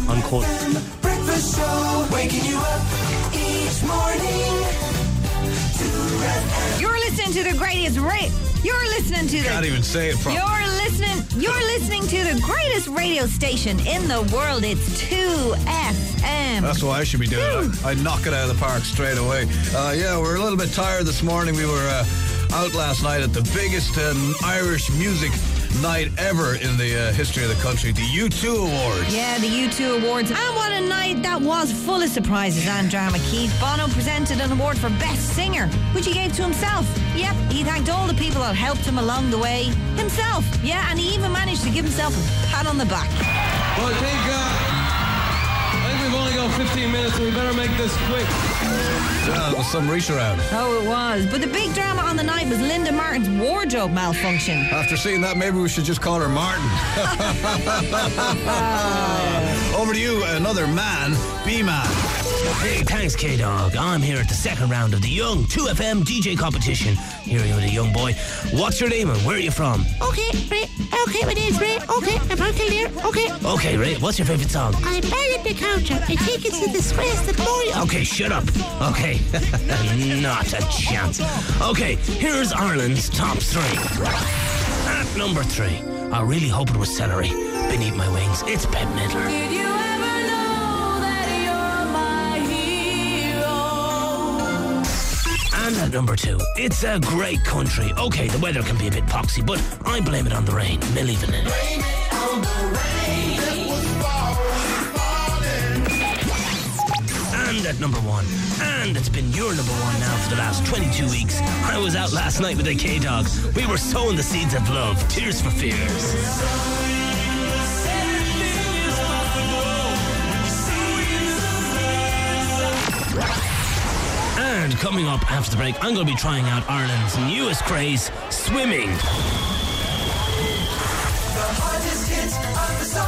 Uncut. Breakfast show, waking you up each morning. You're listening to the greatest You're listening to the... Can't even say it properly. You're listening to the greatest radio station in the world. It's 2FM. That's what I should be doing. I knock it out of the park straight away. We're a little bit tired this morning. We were out last night at the biggest Irish music night ever in the history of the country, the U2 Awards. Yeah, the U2 Awards. And what a night that was, full of surprises and drama. Keith Bono presented an award for Best Singer, which he gave to himself. Yep, he thanked all the people that helped him along the way. Himself. Yeah, and he even managed to give himself a pat on the back. Well, I think we've only got 15 minutes, so we better make this quick. Yeah, it was some reach around. Oh, it was. But the big drama on the night was Linda Martin's wardrobe malfunction. After seeing that, maybe we should just call her Martin. Over to you, another man, B-Man. Hey, thanks, K-Dog. I'm here at the second round of the Young 2FM DJ competition. Here you are, the young boy. What's your name and where are you from? Okay, Ray. Okay, my name's Ray. Okay, I'm from Kildare. Okay. Okay, Ray, what's your favourite song? I'm banging the counter. I think it's a disgrace that boy. Okay, shut up. Okay. Not a chance. Okay, here's Ireland's top 3. At number 3, I really hope it was celery. Beneath my wings, it's Bette Midler. Did you ever know that you're my hero? And at number 2, it's a great country. Okay, the weather can be a bit poxy, but I blame it on the rain. Milli Vanilli. Blame it on the rain. It was falling. And at number 1, and it's been your number 1 now for the last 22 weeks. I was out last night with the K-Dog. We were sowing the seeds of love. Tears for Fears. And coming up after the break, I'm going to be trying out Ireland's newest craze, swimming. The hottest hits of the